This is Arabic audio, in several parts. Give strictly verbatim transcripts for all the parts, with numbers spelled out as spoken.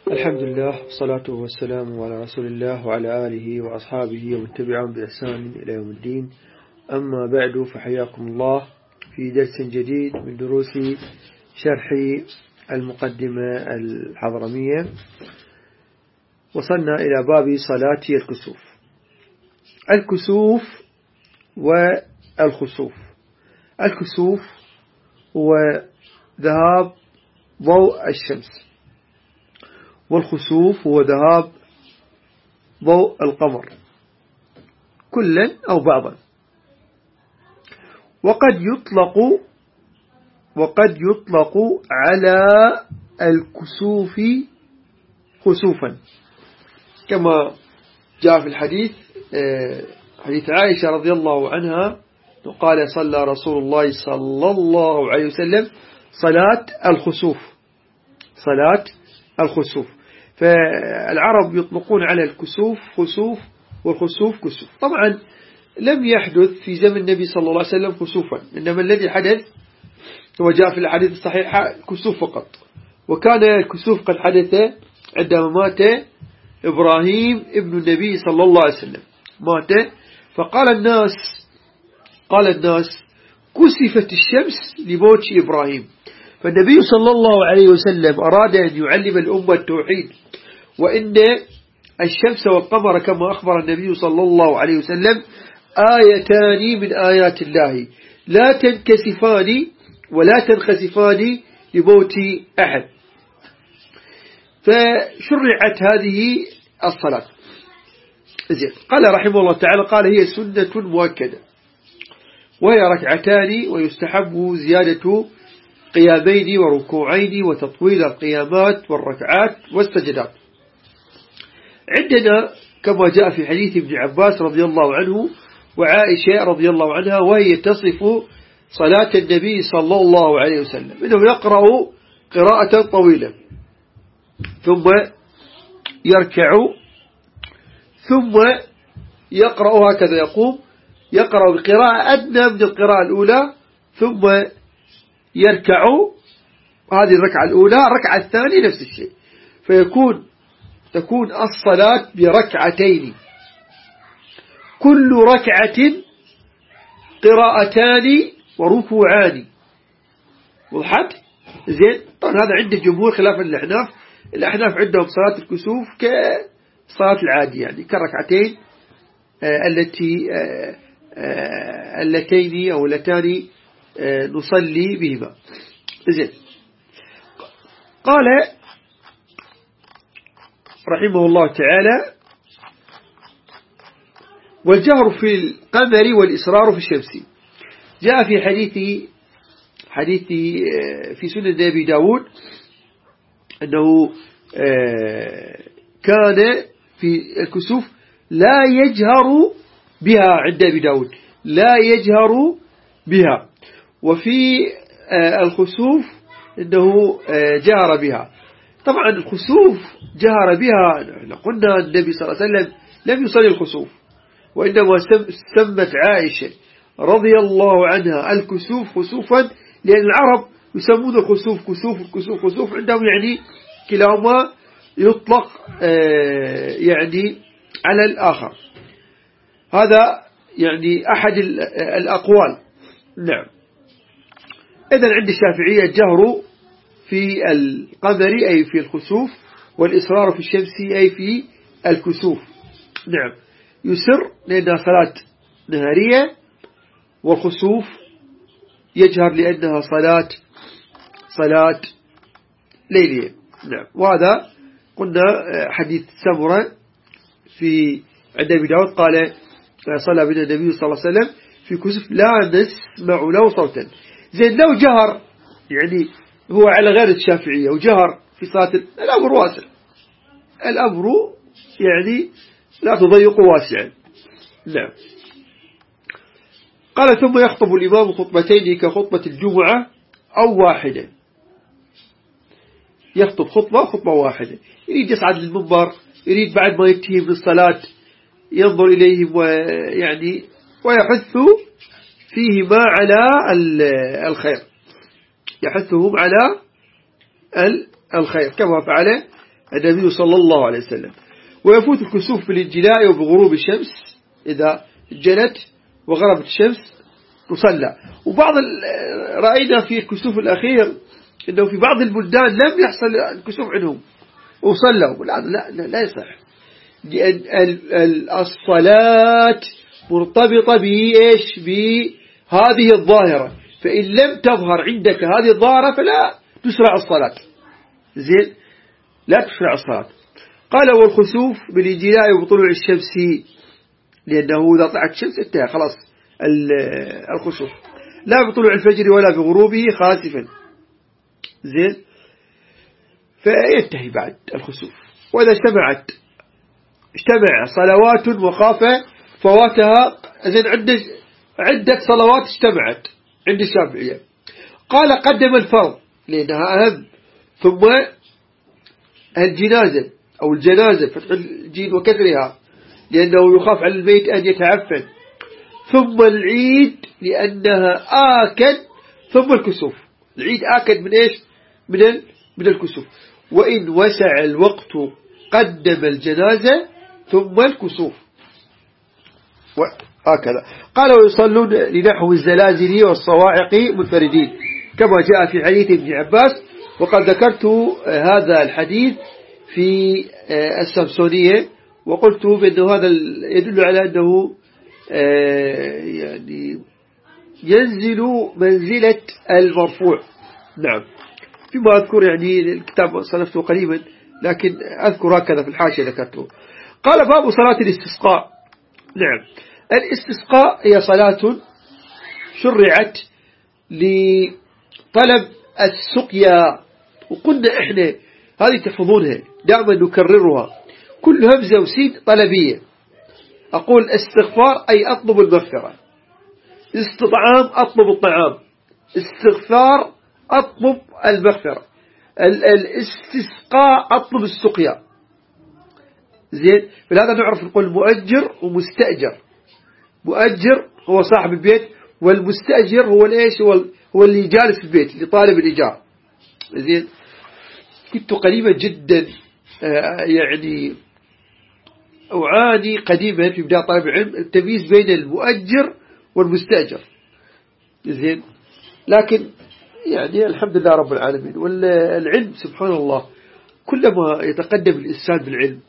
الحمد لله والصلاة والسلام على رسول الله وعلى آله وأصحابه ومن تبعهم بإحسان إلى يوم الدين. أما بعد، فحياكم الله في درس جديد من دروس شرح المقدمة الحضرمية. وصلنا إلى باب صلاة الكسوف. الكسوف والخسوف. الكسوف هو ذهاب ضوء الشمس، والخسوف هو ذهاب ضوء القمر، كلا أو بعضا. وقد يطلق وقد يطلق على الكسوف خسوفا، كما جاء في الحديث حديث عائشة رضي الله عنها قال: صلى رسول الله صلى الله عليه وسلم صلاة الخسوف صلاة الخسوف. فالعرب يطلقون على الكسوف خسوف والخسوف كسوف. طبعا لم يحدث في زمن النبي صلى الله عليه وسلم خسوفا، إنما الذي حدث هو جاء في الحديث الصحيحة كسوف فقط. وكان الكسوف قد حدث عندما مات إبراهيم ابن النبي صلى الله عليه وسلم، مات فقال الناس قال الناس كسفت الشمس لموت إبراهيم. فالنبي صلى الله عليه وسلم أراد أن يعلم الأمة التوحيد، وإن الشمس والقمر كما أخبر النبي صلى الله عليه وسلم آيتان من آيات الله لا تنكسفان ولا تنخسفان لموت أحد. فشرعت هذه الصلاة. زين. قال رحمه الله تعالى: قال هي سنة مؤكدة، وهي ركعتان، ويستحب زيادة قيامين وركوعين وتطويل القيامات والركعات والسجدات. عندنا كما جاء في حديث ابن عباس رضي الله عنه وعائشة رضي الله عنها، وهي تصف صلاة النبي صلى الله عليه وسلم إنه يقرأ قراءة طويلة ثم يركع ثم يقرأ هكذا، يقوم يقرأ بقراءة أدنى من القراءة الأولى ثم يركع. هذه الركعة الأولى. الركعة الثانية نفس الشيء، فيكون تكون الصلاة بركعتين، كل ركعة قراءتان وركوعان. وضحت؟ زين. طبعا هذا عند الجمهور خلافا للأحناف. الأحناف عندهم صلاة الكسوف كصلاة العادية، يعني كالركعتين التي اللتين أو اللتان نصلي بهما. زين. قال رحمه الله تعالى: والجهر في القمر والإصرار في الشمس. جاء في حديث حديث في سنن أبي داود أنه كان في الكسوف لا يجهر بها، عند أبي داود لا يجهر بها. وفي الخسوف أنه جهر بها. طبعا الخسوف جهر بها، قلنا النبي صلى الله عليه وسلم لم يصلي الخسوف، وإنما سمت عائشة رضي الله عنها الكسوف خسوفا، لأن العرب يسمون الخسوف كسوف الكسوف خسوف، عندهم يعني كلاهما يطلق يعني على الآخر. هذا يعني أحد الأقوال. نعم. إذن عند الشافعية الجهر في القمر أي في الخسوف، والإصرار في الشمس أي في الكسوف. نعم. يسر لأنها صلاة نهارية، والخسوف يجهر لأنها صلاة صلاة ليلية. نعم. وهذا قلنا حديث سمرة في عند أبي داود قال: صلى بنا النبي صلى الله عليه وسلم في كسوف لا نسمع له صوتا. زين. لو جهر يعني هو على غير الشافعية وجهر في صلاة، الأمر واسع، الأمر يعني لا تضيق واسعا. نعم. قال: ثم يخطب الإمام خطبتين كخطبة الجمعة أو واحدة. يخطب خطبة خطبة واحدة، يريد يصعد للمنبر، يريد بعد ما ينتهي من الصلاة ينظر إليهم ويعني ويحث فيهما على الخير، يحثهم على الخير كما فعل النبي صلى الله عليه وسلم. ويفوت الكسوف بالانجلاء وبغروب الشمس، إذا جلت وغربت الشمس تصلى. وبعض رأينا في الكسوف الأخير إنه في بعض البلدان لم يحصل الكسوف عنهم وصلوا. لا لا لا, لا يصح، لأن الصلاة مرتبطة بإيش؟ بهذه الظاهرة، فإن لم تظهر عندك هذه الظاهرة فلا تشرع الصلاة. زين، لا تشرع الصلاة. قال والخسوف بالانجلاء وبطلوع الشمس، لأنه إذا طلعت الشمس انتهى خلاص الخسوف. لا بطلوع الفجر ولا بغروبه خاسفا. زين، فينتهي بعد الخسوف. وإذا اجتمعت اجتمع صلوات وخاف فواتها، زين عدة عدة صلوات اجتمعت عند الشافعية. قال قدم الفرض لأنها أهم، ثم الجنازة أو الجنازة فتح الجين وكسرها لأنه يخاف على الميت أن يتعفن، ثم العيد لأنها آكد، ثم الكسوف. العيد آكد من إيش؟ من من الكسوف. وإن وسع الوقت قدم الجنازة ثم الكسوف، وهكذا. قال ويصلون لنحو الزلازل والصواعق منفردين، كما جاء في حديث ابن عباس. وقد ذكرت هذا الحديث في السمسونية، وقلت بأنه هذا يدل على أنه يعني ينزل منزلة المرفوع. نعم، فيما أذكر، يعني الكتاب صنفته قريبا لكن أذكر هكذا في الحاشية ذكرته. قال باب صلاة الاستسقاء. نعم، الاستسقاء هي صلاة شرعت لطلب السقيا. وقلنا إحنا هذه تحفظونها دائما نكررها، كل همزة وسين طلبية. أقول استغفار أي أطلب المغفرة، استطعام أطلب الطعام، استغفار أطلب المغفرة، الاستسقاء أطلب السقيا. زين، فلهذا نعرف نقول مؤجر ومستأجر. مؤجر هو صاحب البيت، والمستأجر هو الإيش؟ هو هو اللي جالس في البيت، اللي طالب الإيجار. زين، كنت قريبا جدا يعني أعاني قديما في بداية طالب العلم التمييز بين المؤجر والمستأجر. زين، لكن يعني الحمد لله رب العالمين. والعلم سبحان الله كلما يتقدم الإنسان بالعلم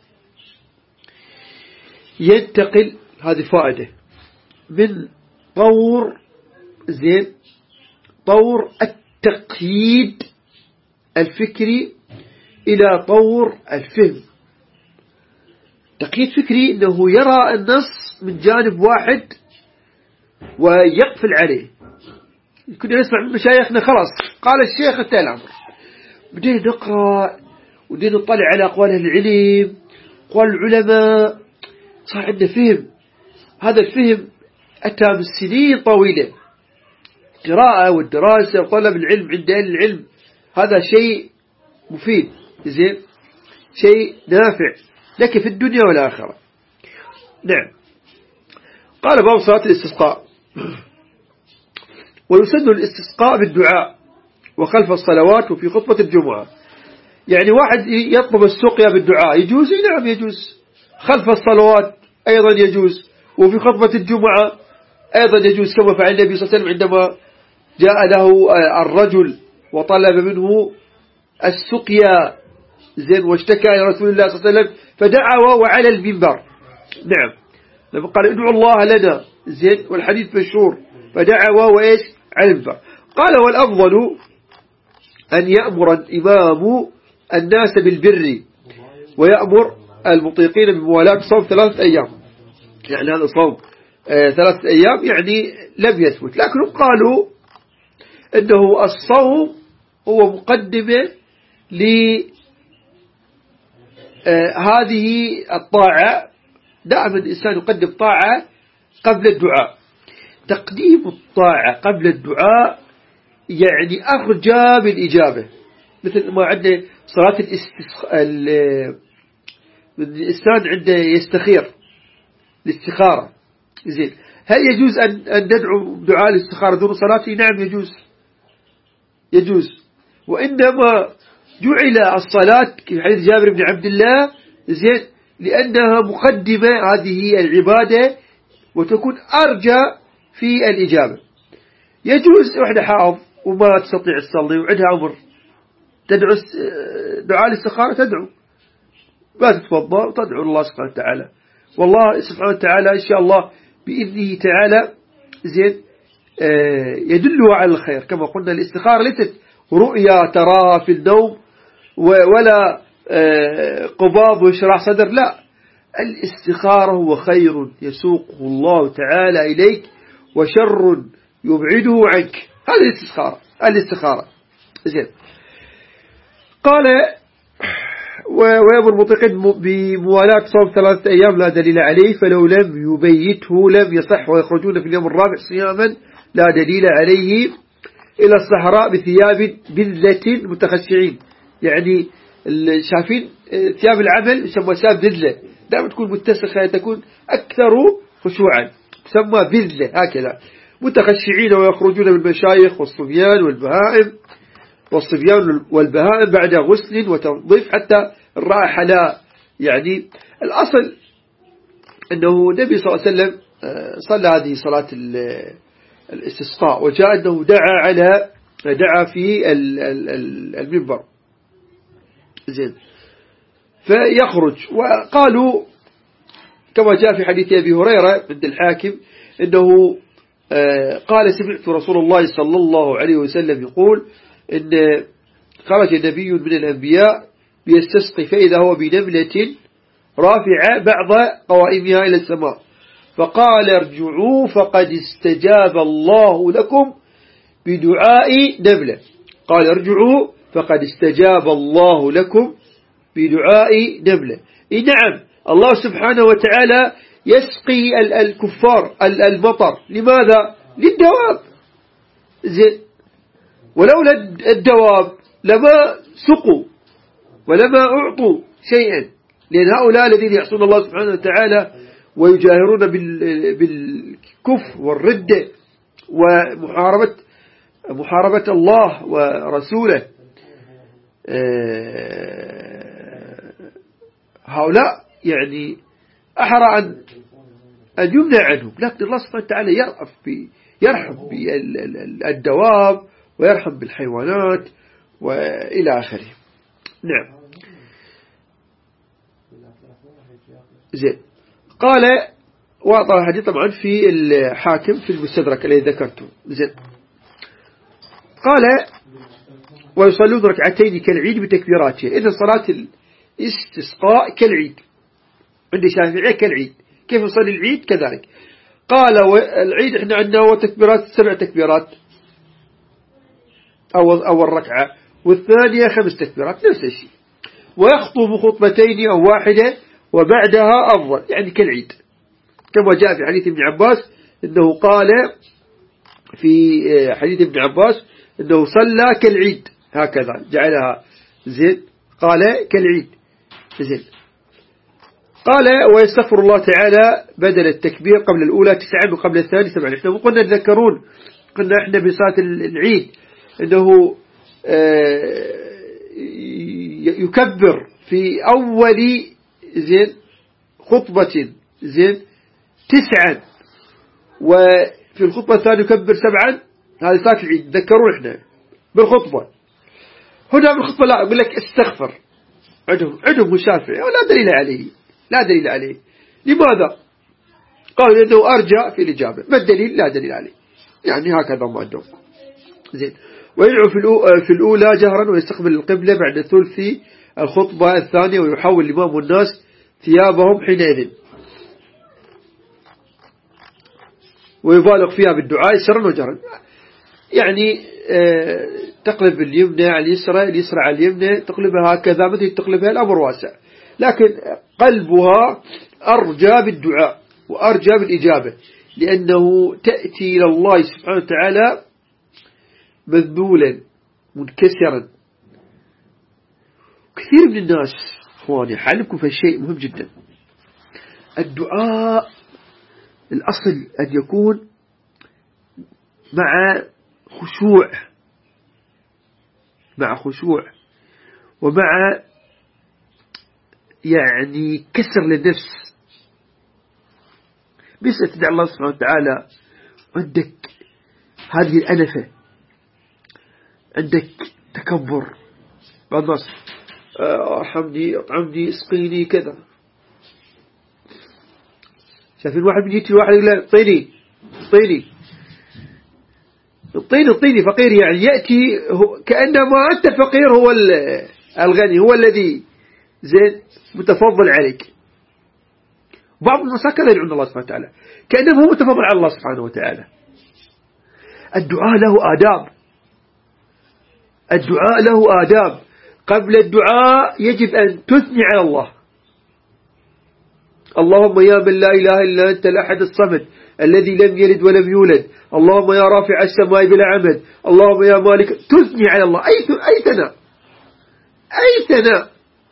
ينتقل، هذه فائدة، من طور زين طور التقييد الفكري إلى طور الفهم. تقييد فكري أنه يرى النص من جانب واحد ويقفل عليه. كنا نسمع من مشايخنا خلاص قال الشيخ انتهى الأمر، بدينا نقرأ ودينا نطلع على أقوال العلم، أقوال العلماء، صار عندنا فهم. هذا الفهم أتى من سنين طويلة، قراءة والدراسة وطلب العلم عند أهل العلم، هذا شيء مفيد. زين، شيء نافع لك في الدنيا والآخرة. نعم. قال باب صلاة الاستسقاء. ويسن الاستسقاء بالدعاء وخلف الصلوات وفي خطبة الجمعة. يعني واحد يطلب السقيا بالدعاء يجوز؟ نعم يجوز. خلف الصلوات أيضا يجوز، وفي خطبة الجمعة أيضا يجوز، كما فعل النبي صلى الله عليه وسلم عندما جاء له الرجل وطلب منه السقيا، زين، واشتكى إلى رسول الله صلى الله عليه وسلم فدعا وهو على المنبر. نعم، لما قال ادعوا الله لنا، زين، والحديث مشهور، فدعا وهو إيش؟ على المنبر. قال والأفضل أن يأمر الإمام الناس بالبر ويأمر المطيقين بموالاة صوم ثلاثة أيام. يعني هذا صوم آه ثلاثة أيام يعني لم يثبت، لكنهم قالوا أنه الصوم هو مقدمة لهذه آه الطاعة. دائما الإنسان يقدم طاعة قبل الدعاء. تقديم الطاعة قبل الدعاء يعني أرجى بالإجابة، مثل ما عندنا صلاة الاستسخاء، الإنسان عنده يستخير الاستخارة. زين، هل يجوز أن أن ندعو دعاء الاستخارة دون صلاة؟ نعم يجوز، يجوز. وإنما جعل الصلاة في حديث جابر بن عبد الله زين لأنها مقدمة هذه العبادة وتكون أرجى في الإجابة. يجوز واحدة حافظ وما تستطيع تصلي وعندها عمر تدعو دعاء الاستخارة، تدعو ما تتوضأ وتدعو الله سبحانه وتعالى، والله سبحانه وتعالى إن شاء الله بإذنه تعالى زين يدلها على الخير. كما قلنا الاستخارة ليست رؤيا تراها في النوم ولا قباض وشراح صدر، لا، الاستخارة هو خير يسوقه الله تعالى إليك وشر يبعده عنك، هذه الاستخارة الاستخارة زين. قال ويأمر المطيقين بموالاة صوم ثلاثة أيام لا دليل عليه، فلو لم يبيته لم يصح، ويخرجون في اليوم الرابع صياما لا دليل عليه إلى الصحراء بثياب بذلة متخشعين، يعني شايفين ثياب العمل يسمى ثياب بذلة، دائما تكون متسخة تكون أكثر خشوعا تسمى بذلة هكذا، متخشعين ويخرجون بالمشايخ والصبيان والبهائم والصبيان والبهائم بعد غسل وتنظيف حتى الرائحة لا، يعني الأصل أنه النبي صلى الله عليه وسلم صلى هذه صلاة الاستسقاء وجاء أنه دعا على دعا في المنبر زين، فيخرج. وقالوا كما جاء في حديث أبي هريرة عند الحاكم أنه قال سمعت رسول الله صلى الله عليه وسلم يقول إن خرج نبي من الأنبياء بيستسقي فإذا هو بنملة رافعة بعض قوائمها إلى السماء، فقال ارجعوا فقد استجاب الله لكم بدعاء نملة، قال ارجعوا فقد استجاب الله لكم بدعاء نملة. إيه نعم، الله سبحانه وتعالى يسقي الكفار المطر، لماذا؟ للدواب زين، ولولا الدواب لما سقوا ولما أعطوا شيئا، لأن هؤلاء الذين يعصون الله سبحانه وتعالى ويجاهرون بالكفر والردة ومحاربة محاربة الله ورسوله، هؤلاء يعني أحرى أن أن يمنع عنهم، لكن الله سبحانه وتعالى يرأف يرحم بالدواب ويرحم بالحيوانات وإلى آخره. نعم زين. قال وأعطى الحديث طبعا في الحاكم في المستدرك الذي ذكرته زين. قال ويصلون ركعتين كالعيد بتكبيراتها، إذن صلاة الاستسقاء كالعيد عند الشافعية كالعيد، كيف يصلي العيد كذلك. قال العيد احنا عندنا هو تكبيرات سبع تكبيرات أول أول ركعة، والثانية خمس تكبيرات نفس الشيء، ويخطب خطبتين أو واحدة وبعدها أفضل، يعني كالعيد، كما جاء في حديث ابن عباس إنه قال في حديث ابن عباس إنه صلى كالعيد هكذا جعلها زين، قال كالعيد زين. قال ويستغفر الله تعالى بدل التكبير قبل الأولى تسعا وقبل الثاني سبعا. احنا قلنا تذكرون قلنا احنا بصلاة العيد انه يكبر في اول زين خطبة زين تسعا، وفي الخطبة الثانية يكبر سبعا، هذه صلاة العيد تذكرون احنا بالخطبة. هنا بالخطبة لا يقول لك استغفر، عندهم عندهم الشافعي ولا دليل عليه، لا دليل عليه. لماذا؟ قالوا لأنه أرجع في الإجابة، ما الدليل؟ لا دليل عليه، يعني هكذا ما عندهم زين. ويدعو في الأولى جهرا ويستقبل القبلة بعد ثلث الخطبة الثانية، ويحول الإمام الناس ثيابهم حينئذ، ويبالغ فيها بالدعاء سرا وجهرا، يعني اه تقلب اليمنى على اليسرى اليسرى على اليمنى، تقلبها هكذا مثل تقلبها، الأمر واسع، لكن قلبها أرجى بالدعاء وأرجى بالإجابة، لأنه تأتي إلى الله سبحانه وتعالى مذبولا منكسرا. كثير من الناس اخواني حالكم في شيء مهم جدا، الدعاء الأصل أن يكون مع خشوع مع خشوع ومع يعني كسر للنفس. بس تدعي الله سبحانه وتعالى عندك هذه الأنفة، عندك تكبر. بعض الناس ارحمني اطعمني اسقيني كذا. شايفين واحد من يجي واحد يقول له اعطيني اعطيني اعطيني اعطيني فقير، يعني يأتي كأنما أنت الفقير هو الغني، هو الذي زين متفضل عليك. بعض الناس هكذا يدعون الله سبحانه وتعالى كأنه هو متفضل على الله سبحانه وتعالى. الدعاء له آداب، الدعاء له آداب. قبل الدعاء يجب أن تثني على الله. اللهم يا من لا إله إلا أنت الأحد الصمد الذي لم يلد ولم يولد، اللهم يا رافع السماء بلا عمد، اللهم يا مالك. تثني على الله، أي أي ثناء، أي ثناء.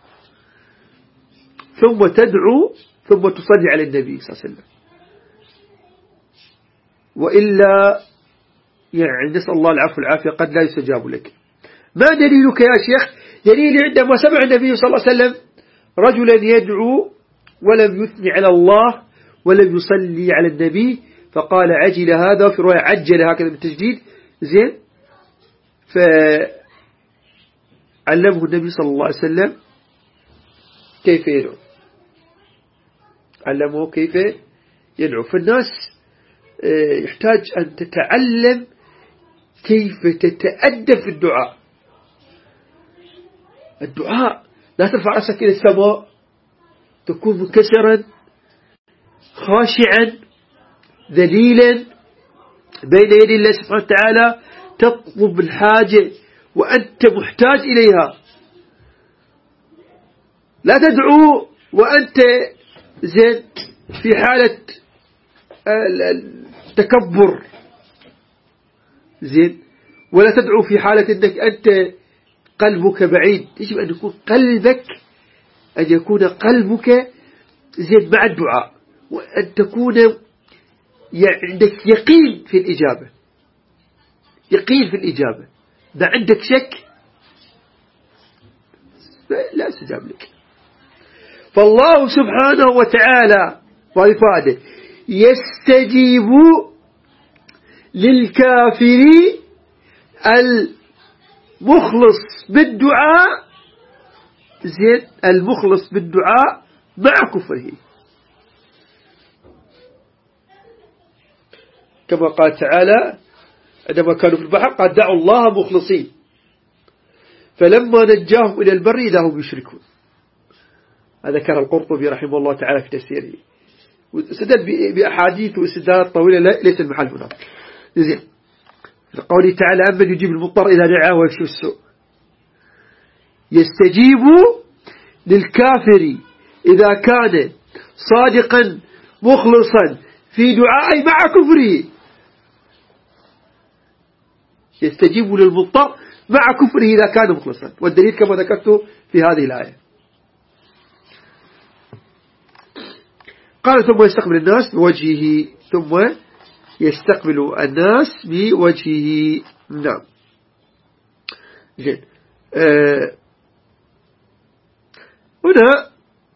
ثم تدعو، ثم تصلي على النبي صلى الله عليه وسلم. وإلا يعني نسأل الله العفو والعافية قد لا يستجاب لك. ما دليلك يا شيخ؟ دليل عندما سمع النبي صلى الله عليه وسلم رجلا يدعو ولم يثني على الله ولم يصلي على النبي، فقال عجل هذا، في رواية عجل هكذا بالتجديد. زين، فعلمه النبي صلى الله عليه وسلم كيف يدعو، علمه كيف يدعو. فالناس يحتاج أن تتعلم كيف تتأدب في الدعاء. الدعاء لا ترفع رأسك إلى السماء، تكون منكسرا خاشعا ذليلا بين يدي الله سبحانه وتعالى، تطلب الحاجة وأنت محتاج إليها. لا تدعو وأنت زين في حالة التكبر، زين، ولا تدعو في حالة أنك أنت قلبك بعيد. يجب أن يكون قلبك، أن يكون قلبك زين مع الدعاء، وأن تكون عندك يقين في الإجابة، يقين في الإجابة. إذا عندك شك لا استجاب لك. فالله سبحانه وتعالى وإفاده يستجيب للكافر المخلص بالدعاء، زين، المخلص بالدعاء مع كفره، كما قال تعالى عندما كانوا في البحر قال دعوا الله مخلصين فلما نجاهم إلى البر إذا هم يشركون. هذا كان القرطبي رحمه الله تعالى في تفسيره، واستدل بأحاديث واستدلالات طويلة ليس المحل هنا. زين، قوله تعالى أمن يجيب المضطر إذا دعاه ويكشف السوء. يستجيب للكافر إذا كان صادقا مخلصا في دعائه مع كفره. يستجيب للمضطر مع كفره إذا كان مخلصا، والدليل كما ذكرته في هذه الآية. قال ثم يستقبل الناس بوجهه، ثم يستقبل الناس بوجهه. نعم، جيد. آه هنا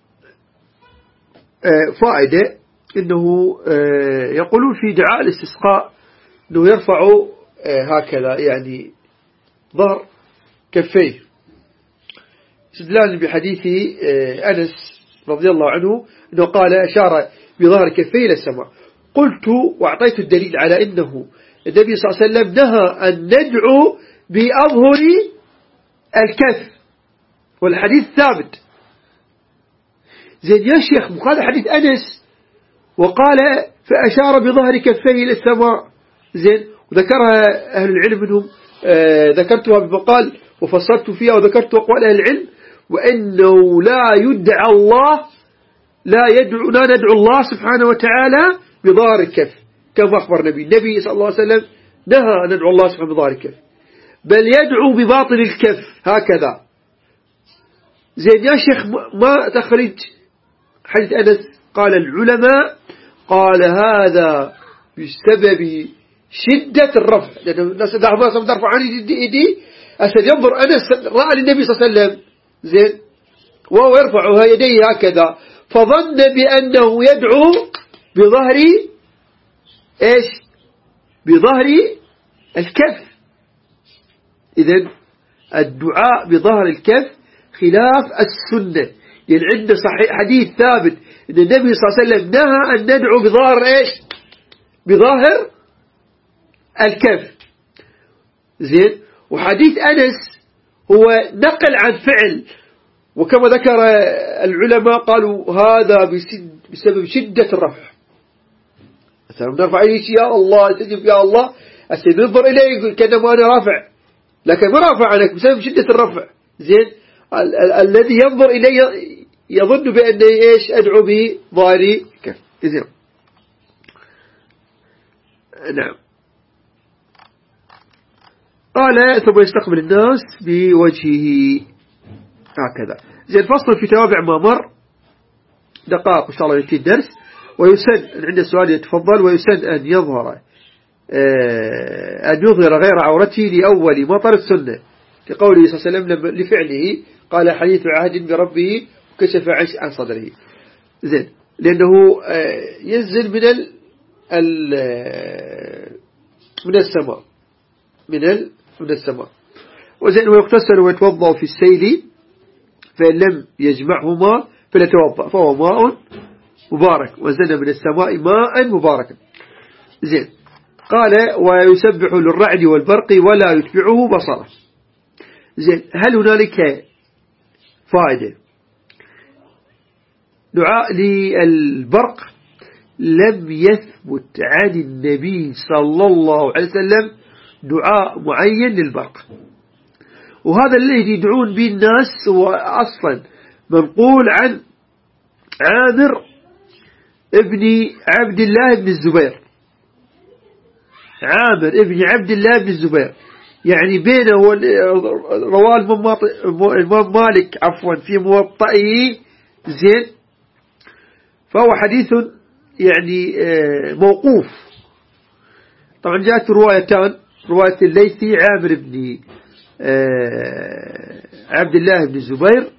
آه فائدة إنه آه يقولون في دعاء الاستسقاء إنه يرفع آه هكذا يعني ظهر كفيه، استدلالا بحديث آه أنس رضي الله عنه إنه قال أشار بظهر كفيه إلى السماء. قلت وأعطيت الدليل على إنه النبي صلى الله عليه وسلم نهى أن ندعو بأظهر الكف، والحديث ثابت. زين يا شيخ، وقال حديث أنس وقال فأشار بظهر كفيه إلى السماء، زين، وذكرها أهل العلم منهم، آه ذكرتها بمقال وفصلت فيها وذكرت أقوال أهل العلم، وإنه لا يدعى الله، لا يدعو لا ندعو الله سبحانه وتعالى بظهر الكف كما أخبر النبي. النبي صلى الله عليه وسلم نهى أن ندعو الله سبحانه بظهر الكف، بل يدعو بباطن الكف هكذا. زين يا شيخ، ما تخرج حديث أنس؟ قال العلماء قال هذا بسبب شدة الرفع، لأن الناس دعوا ما ترفع عن يدي. أسد ينظر أنس رأى النبي صلى الله عليه وسلم زين، وهو يرفعها يديه هكذا، فظن بأنه يدعو بظهر إيش؟ بظهر الكف. إذن الدعاء بظهر الكف خلاف السنة، يعني عنده صحيح حديث ثابت أن النبي صلى الله عليه وسلم نهى أن ندعو بظهر إيش؟ بظاهر الكف. زين، وحديث أنس هو نقل عن فعل، وكما ذكر العلماء قالوا هذا بسبب شدة الرفع. مثلا نرفع إليه يا الله، استجب يا الله، ننظر إليه كأنما أنا رافع، لكن ما رافع عنك بسبب شدة الرفع. زين، ال ال الذي ينظر إليه يظن بأنه إيش؟ أدعو به ظاهري كف. زين، نعم. قال ثم يستقبل الناس بوجهه هكذا. زين، فصل في توابع ما مر، دقائق إن شاء الله يأتي الدرس. ويسن عند السؤال يتفضل، ويسن أن يظهر أن يظهر غير عورته لأول مطر السنة، لقوله صلى الله عليه وسلم لفعله قال حديث عهد بربه وكشف عن صدره. زين، لأنه ينزل من ال من السماء من ال من السماء. وزين، ويغتسل ويتوضأ في السيل، فإن لم يجمعهما فليتوضأ، فهو ماء مبارك وزن من السماء ماء مباركا. زين، قال ويسبح للرعد والبرق ولا يتبعه بصره. زين، هل هنالك فائدة؟ دعاء للبرق لم يثبت عن النبي صلى الله عليه وسلم دعاء معين للبرق، وهذا الذي يدعون به الناس هو أصلا منقول عن عامر ابن عبد الله بن الزبير. عامر ابن عبد الله بن الزبير يعني بينه رواه الإمام مالك عفوا في موطئه. زين، فهو حديث يعني موقوف. طبعا جاءت روايتان، رواية الليثي عامر بن عبد الله بن الزبير،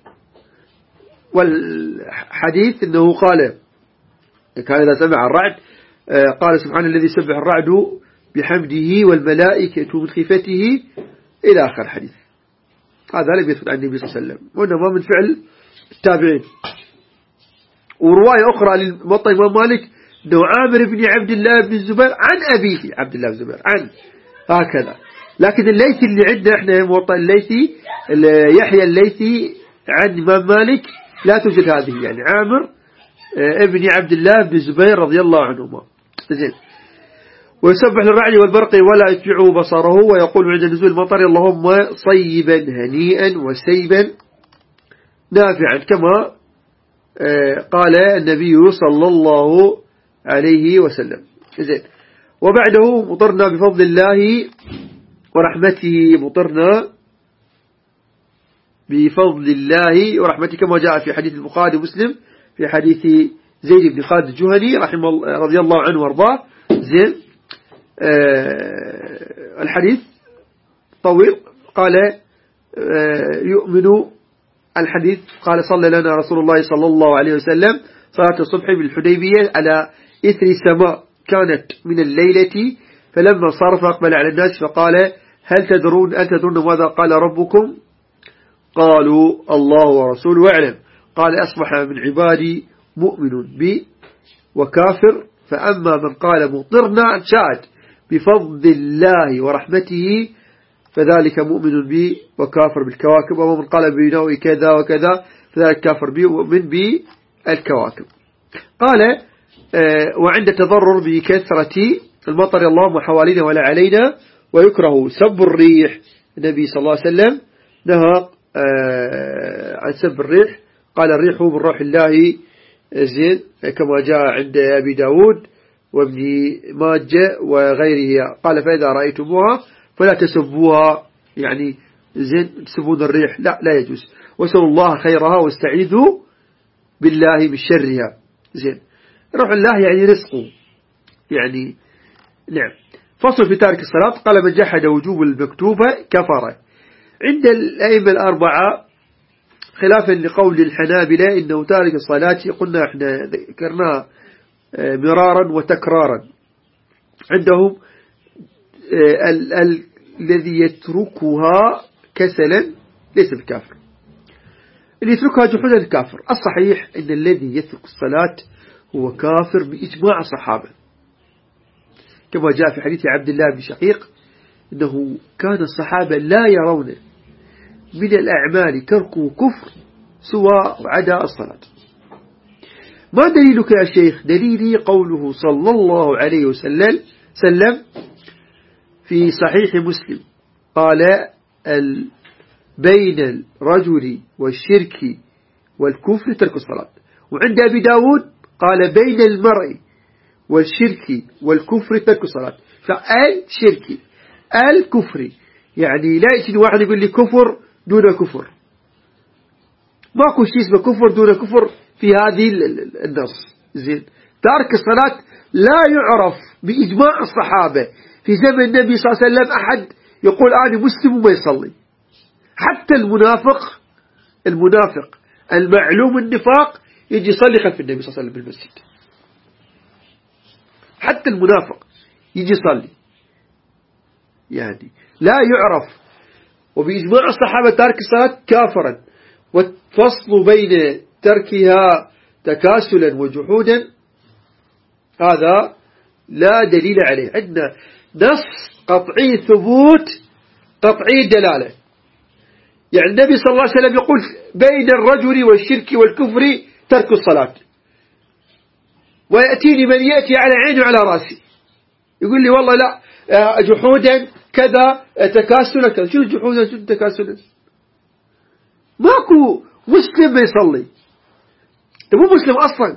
والحديث أنه قال كان إذا سمع الرعد قال سبحان الذي سبح الرعد بحمده والملائكة من خيفته إلى آخر الحديث. هذا لم يثبت عن النبي صلى الله عليه وسلم، وإنما من فعل التابعين. ورواية أخرى للموطأ الإمام مالك أنه عامر بن عبد الله بن الزبير عن أبيه عبد الله بن الزبير عن هكذا. لكن الليثي اللي عندنا احنا موطأ الليثي يحيى الليثي عن الإمام مالك لا توجد هذه، يعني عامر ابن عبد الله بن الزبير رضي الله عنهما. زين، ويسبح للرعد والبرق ولا يتبعه بصره، ويقول عند نزول المطر اللهم صيبا هنيئا وسيبا نافعا، كما قال النبي صلى الله عليه وسلم. زين، وبعده مطرنا بفضل الله ورحمته، مطرنا بفضل الله ورحمته، كما جاء في حديث البخاري ومسلم في حديث زيد بن خالد الجهني رحمه الله رضي الله عنه وارضاه. زين، آه الحديث طويل. قال آه يؤمن الحديث قال صلى لنا رسول الله صلى الله عليه وسلم صلاة الصبح بالحديبية على إثر سماء كانت من الليلة، فلما صرف أقبل على الناس فقال هل تدرون أن تدرون ماذا قال ربكم؟ قالوا الله ورسوله أعلم. قال أصبح من عبادي مؤمن بي وكافر، فأما من قال مطرنا شاهد بفضل الله ورحمته فذلك مؤمن بي وكافر بالكواكب، ومن من قال بنوء كذا وكذا فذلك كافر بي ومؤمن بي الكواكب. قال آه وعند تضرر بكثرة المطر اللهم حوالينا ولا علينا، ويكره سب الريح. النبي صلى الله عليه وسلم نهى آه عن سب الريح، قال الريح من روح الله. زين، كما جاء عند أبي داود وابن ماجه وغيره، قال فإذا رأيتموها فلا تسبوها، يعني زين تسبون الريح لا لا يجوز، واسألوا الله خيرها واستعيذوا بالله من شرها. زين، روح الله يعني رزقه، يعني نعم. فصل في تارك الصلاة. قال من جحد وجوب المكتوبة كفر. عند الأئمة الأربعة خلافا لقول الحنابلة إنه تارك الصلاة، قلنا احنا ذكرناه مرارا وتكرارا عندهم ال ال الذي يتركها كسلا ليس بكافر، اللي يتركها جحودا كافر. الصحيح أن الذي يترك الصلاة هو كافر بإجماع الصحابة، كما جاء في حديث عبد الله بن شقيق أنه كان الصحابة لا يرون من الأعمال تركه كفر سوى عدا الصلاة. ما دليلك يا شيخ؟ دليلي قوله صلى الله عليه وسلم سلم في صحيح مسلم قال بين الرجل والشرك والكفر ترك الصلاة. وعند أبي داود قال بين المرء والشرك والكفر ترك الصلاة. فالشرك الكفر يعني لا يجي واحد يقول لي كفر دون كفر، ماكو شيء اسمه كفر دون كفر في هذه النص. زين، تارك الصلاة لا يعرف بإجماع الصحابة في زمن النبي صلى الله عليه وسلم أحد يقول أنا مسلم وما يصلي. حتى المنافق المنافق المعلوم النفاق يجي يصلي خلف النبي صلى الله عليه وسلم بالمسجد، حتى المنافق يجي يصلي، يعني لا يعرف. وبإجماع الصحابة تارك الصلاة كافرا، والفصل بين تركها تكاسلا وجحودا هذا لا دليل عليه. عندنا نص قطعي ثبوت قطعي دلالة. يعني النبي صلى الله عليه وسلم يقول بين الرجل والشرك والكفر ترك الصلاة، ويأتيني من يأتي على عيني وعلى راسي يقول لي والله لا جحودا كذا تكاسلا كذا. شو جحودا شو تكاسلا؟ ماكو مسلم ما يصلي، انت مو مسلم اصلا،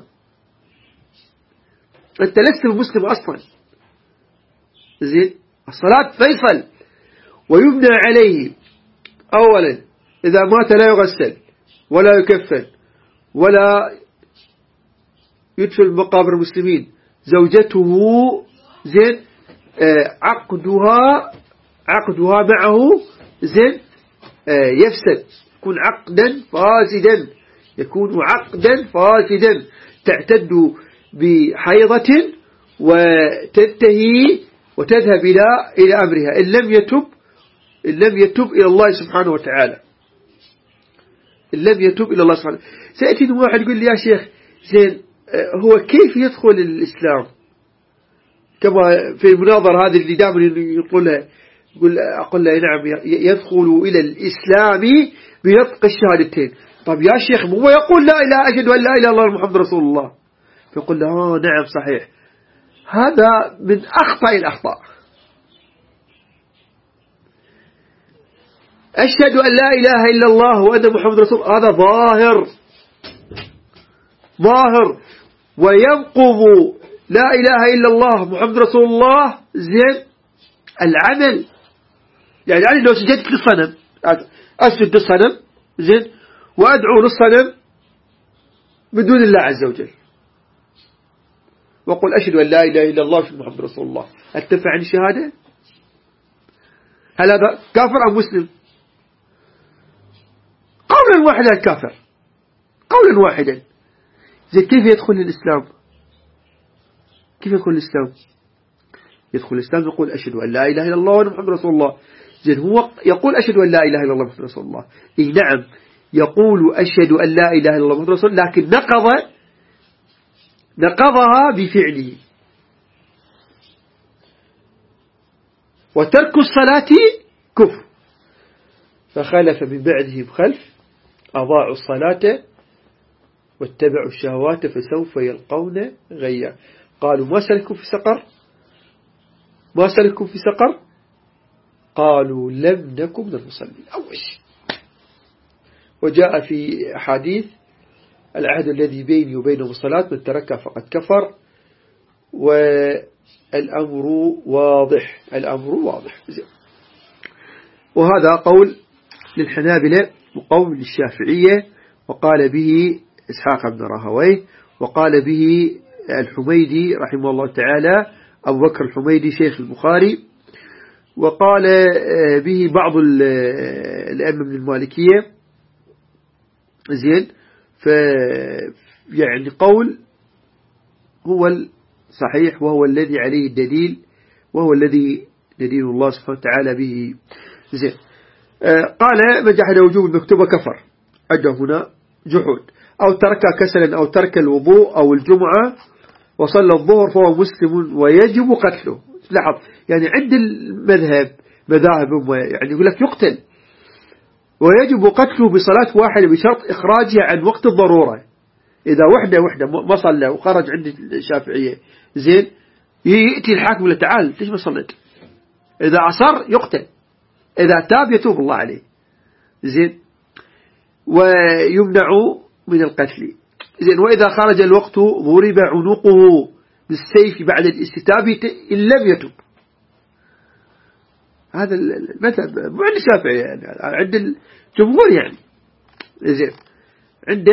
انت لست مسلم اصلا. زين، الصلاة فيصل ويبنى عليه. اولا اذا مات لا يغسل ولا يكفن ولا يدفن مقابر المسلمين. زوجته زين آه عقدها عقدها معه زين آه يفسد، يكون عقدا فاسدا، يكون عقدا فاسدا. تعتد بحيضة وتنتهي وتذهب إلى إلى أمرها إن لم يتب إن لم يتب إلى الله سبحانه وتعالى إن لم يتب إلى الله سبحانه. سيأتي واحد يقول لي يا شيخ زين هو كيف يدخل الإسلام؟ كما في المناظرة هذه اللي دائما يقولها يقول أقول له نعم يدخل إلى الإسلام بنطق الشهادتين. طب يا شيخ هو يقول لا إله أشهد أن لا إله إلا الله محمد رسول الله، فيقول له آه نعم صحيح. هذا من أخطأ الأخطاء. أشهد أن لا إله إلا الله وأن محمد رسول الله هذا ظاهر ظاهر، وينقض لا إله إلا الله محمد رسول الله زين العمل. يعني يعني لو سجدت للصنم أسجد للصنم زين وأدعو للصنم بدون الله عز وجل وقل أشهد أن لا إله إلا الله وأشهد محمد رسول الله، أتنفع عن الشهادة؟ هل هذا كافر أم مسلم؟ قولا واحدا كافر، قولا واحدا. زين كيف يدخل الإسلام؟ كيف يدخل الإسلام؟ يدخل الإسلام يقول أشهد أن لا إله إلا الله وأن محمد رسول الله. زين هو يقول أشهد أن لا إله إلا الله محمد رسول الله. إيه نعم يقول أشهد أن لا إله إلا الله محمد رسول الله، لكن نقض نقضها بفعله. وترك الصلاة كفر. فخلف من بعدهم خلف أضاعوا الصلاة واتبعوا الشهوات فسوف يلقون غيا. قالوا ما سلكوا في سقر ما سلكوا في سقر قالوا لم نكن من المصلين. أول شيء وجاء في حديث العهد الذي بيني وبينهم الصلاة من تركها فقد كفر. والأمر واضح الأمر واضح. وهذا قول للحنابلة وقول للشافعية، وقال به إسحاق بن راهويه، وقال به الحميدي رحمه الله تعالى أبو بكر الحميدي شيخ البخاري، وقال به بعض الأئمة من المالكية زين. ف يعني قول هو الصحيح وهو الذي عليه الدليل وهو الذي دليل الله سبحانه وتعالى به. زين. آه قال من جحد وجوب المكتوبة كفر، عنده هنا جحود، أو ترك كسلا أو ترك الوضوء أو الجمعة وصلى الظهر فهو مسلم ويجب قتله. لاحظ يعني عند المذهب مذاهب يعني يقول لك يقتل ويجب قتله بصلاة واحدة بشرط إخراجها عن وقت الضرورة. إذا وحدة وحدة ما صلى وخرج عند الشافعية زين يأتي الحاكم له تعال ليش ما صليت؟ إذا عصر يقتل، إذا تاب يتوب الله عليه. زين. ويمنع من القتل. زين. وإذا خرج الوقت ضرب عنقه بالسيف بعد الاستتابة إن لم يتوب. هذا المذهب مو عند الشافعي يعني، عند الجمهور يعني. زين. عند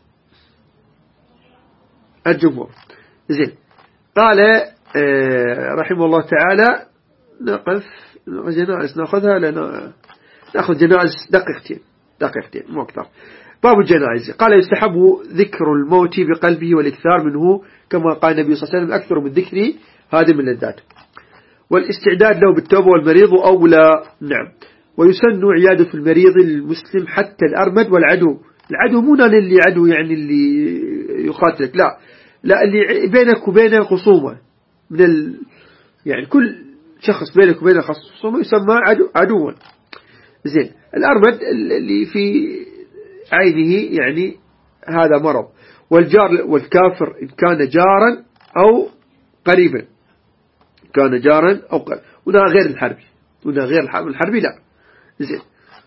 الجمهور. زين. قال آه رحمه الله تعالى نقف جنائز نأخذها لنا نأخذ جنائز دقيقتين دقيقتين مو أكثر. باب الجنائز. قال يستحب ذكر الموت بقلبه والإكثار منه كما قال النبي صلى الله عليه وسلم أكثر من ذكر هادم اللذات، والاستعداد له بالتوبة والمريض أولى. نعم. ويسن عيادة المريض المسلم حتى الأرمد والعدو. العدو مو اللي عدو يعني اللي يقاتلك، لا لا اللي بينك وبينه خصومة من ال... يعني كل شخص بينك وبينه خصومة يسمى عدو عدوا. زين. الأرمد اللي في عينه يعني هذا مرض. والجار والكافر إن كان جارا أو قريبا، كان جارا أو قريبا. وده غير الحربي، وده غير الحربي الحربي لا. زين.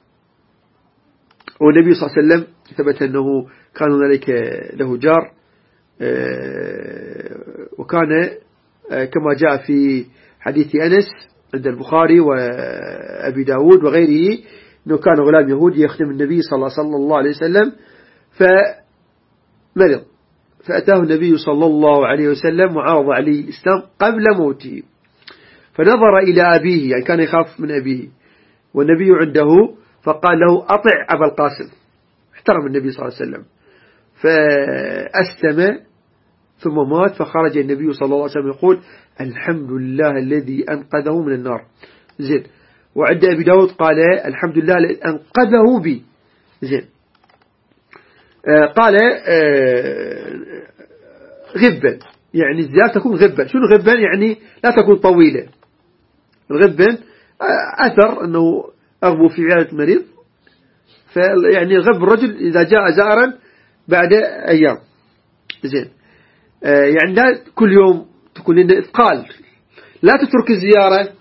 والنبي صلى الله عليه وسلم ثبت أنه كان هنالك له جار وكان كما جاء في حديث أنس عند البخاري وأبي داود وغيره أنه كان غلام يهودي يخدم النبي صلى الله عليه وسلم فمرض، فأتاه النبي صلى الله عليه وسلم وعرض عليه الإسلام قبل موته، فنظر إلى أبيه يعني كان يخاف من أبيه والنبي عنده فقال له أطع أبا القاسم، احترم النبي صلى الله عليه وسلم، فأسلم ثم مات. فخرج النبي صلى الله عليه وسلم يقول الحمد لله الذي أنقذه من النار. زين. وعند أبي داود قال الحمد لله الذي أنقذه بي. زين. آه قال آه غبا يعني الزيادة تكون غبا. شنو غبا يعني لا تكون طويلة. الغبا آه أثر أنه أغبو في عيادة المريض، فيعني غب الرجل إذا جاء زائرا بعد أيام. زين. آه يعني لا كل يوم تكون لنا إثقال، لا تترك الزيارة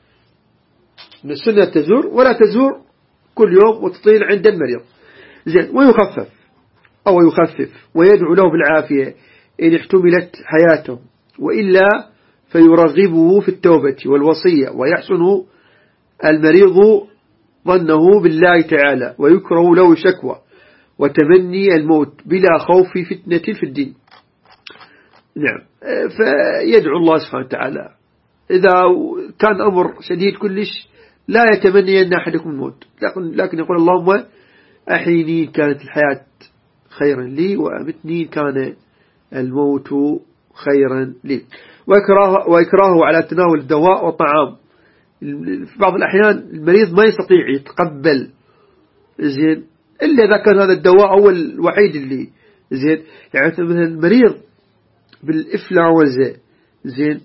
من السنة تزور ولا تزور كل يوم وتطيل عند المريض. زين. ويخفف أو يخفف ويدعو له بالعافية إن احتملت حياته، وإلا فيرغبه في التوبة والوصية، ويحسن المريض ظنه بالله تعالى، ويكره له شكوى وتمني الموت بلا خوف فتنة في الدين. نعم. فيدعو الله سبحانه وتعالى إذا كان أمر شديد كلش لا يتمني أن أحدكم الموت، لكن يقول اللهم أحيني كانت الحياة خيرا لي وأمتني كان الموت خيرا لي. وإكراه وإكراهه على تناول الدواء والطعام. في بعض الأحيان المريض ما يستطيع يتقبل زين إلا إذا كان هذا الدواء هو الوحيد اللي زين. يعني مثلا المريض بالإفلونزا زين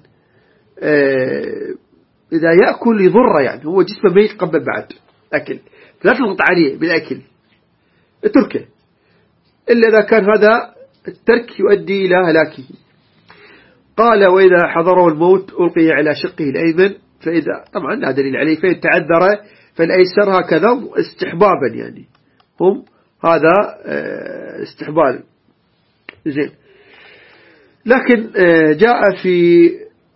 آه إذا يأكل يضره، يعني هو جسمه ما يتقبل بعد أكل، فلا تضغط عليه بالأكل اتركه إلا إذا كان هذا الترك يؤدي إلى هلاكه. قال وإذا حضره الموت ألقي على شقه الأيمن، فإذا طبعا لا دليل عليه، فإن تعذر فالأيسر هكذا استحبابا، يعني هم هذا استحباب. زين. لكن جاء في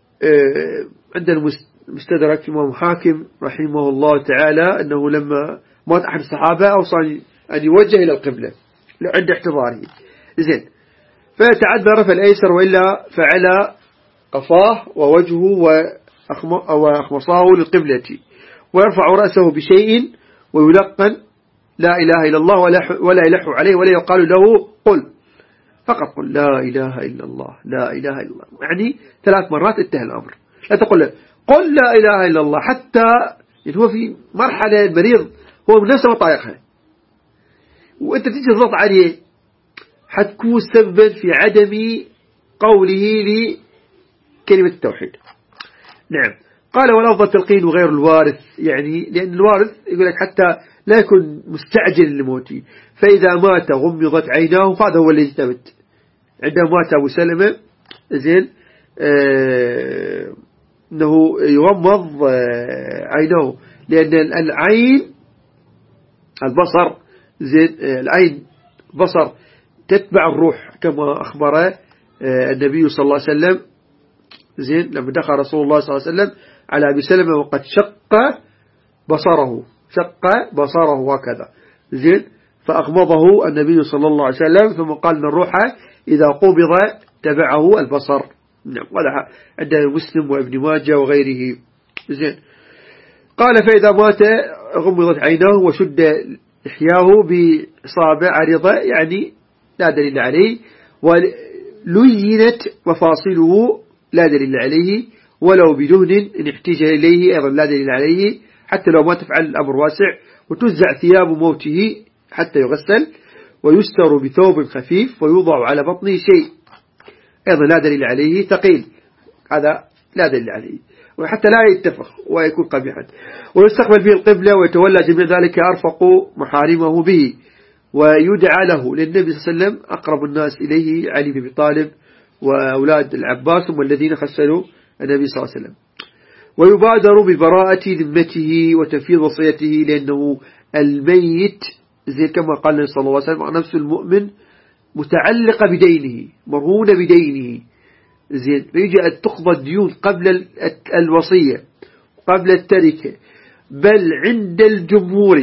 عند المستدرك الإمام حاكم رحمه الله تعالى أنه لما مات أحد الصحابة أوصى أن يوجه إلى القبلة عند احتضاره. زين. فتعذر فالأيسر، وإلا فعلى قفاه ووجهه وأخمصاه للقبلة، ويرفع رأسه بشيء ويلقن لا إله إلا الله ولا, ولا يلح عليه ولا يقال له قل، فقط قل لا إله إلا الله لا إله إلا الله، يعني ثلاث مرات انتهى الأمر. لا تقول له قل لا إله إلا الله، حتى هو في مرحلة المريض هو من نفسه ما طايقها، وانت تيجي تضغط عليه حتكون سببا في عدم قوله لكلمة التوحيد. نعم. قال والأفضل تلقين غير الوارث، يعني لأن الوارث يقول لك حتى لا يكون مستعجل لموته، فإذا مات غمضت عيناه، فهذا هو الذي ثبت عندما مات أبو سلمة زين آه أنه يغمض آه عيناه، لأن العين البصر زين آه العين بصر تتبع الروح كما أخبر آه النبي صلى الله عليه وسلم زين لما دخل رسول الله صلى الله عليه وسلم على أبي سلمة وقد شق بصره شق بصره هكذا زين، فأغمضه النبي صلى الله عليه وسلم، ثم قال أن الروح إذا قبض تبعه البصر. نعم. هذا عند مسلم وابن ماجه وغيره زين. قال فإذا مات غمضت عيناه وشد لحياه بإصابع عريضة، يعني لا دليل عليه، ولينت مفاصله لا دليل عليه، ولو بدهن إن احتاج إليه أيضا لا دليل عليه، حتى لو ما تفعل الأمر واسع، وتزع ثياب موته حتى يغسل، ويستر بثوب خفيف، ويوضع على بطنه شيء أيضا لا دليل عليه ثقيل، هذا لا دليل عليه، وحتى لا يتفخ ويكون قبيحا، ويستقبل به القبلة، ويتولى جميع ذلك أرفق محارمه به، ويدعى له، للنبي صلى الله عليه وسلم أقرب الناس إليه علي بن أبي طالب وأولاد العباس هم الذين خسلوا النبي صلى الله عليه وسلم. ويبادر ببراءة ذمته وتنفيذ وصيته، لأنه الميت زي كما قال النبي صلى الله عليه وسلم نفس المؤمن متعلقة بدينه مرهونة بدينه زين، فيجي أن تقضى الديون قبل الوصية قبل التركة، بل عند الجمهور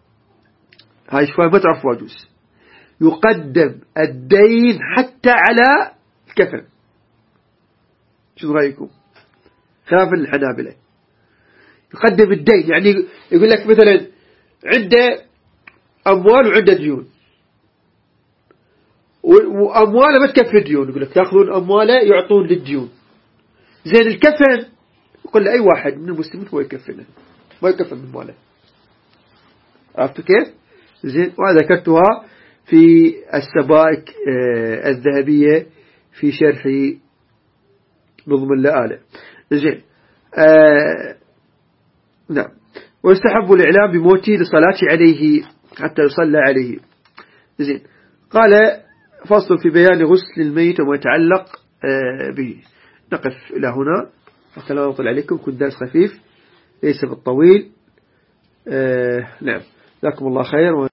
هاي شوية ما تعرف واجوز يقدم الدين حتى على الكفن. شو رأيكم؟ خلاف الحنابلة يقدم الدين، يعني يقول لك مثلا عنده أموال وعنده ديون، وأمواله ما تكفي الديون، يقول لك يأخذون أمواله يعطون للديون. زين الكفن يقول له أي واحد من المسلمين هو يكفنه ما يكفن من ماله. عرفتوا كيف؟ زين. وذكرتها في السبائك آه الذهبية في شرح نظم اللآلة. زين آه نعم. ويستحب الإعلام بموته لصلاة عليه حتى يصلى عليه. زين. قال فصل في بيان غسل الميت وما يتعلق آه به. نقف إلى هنا حتى لا نطل عليكم، كنت درس خفيف ليس بالطويل. آه نعم. جزاكم الله خير.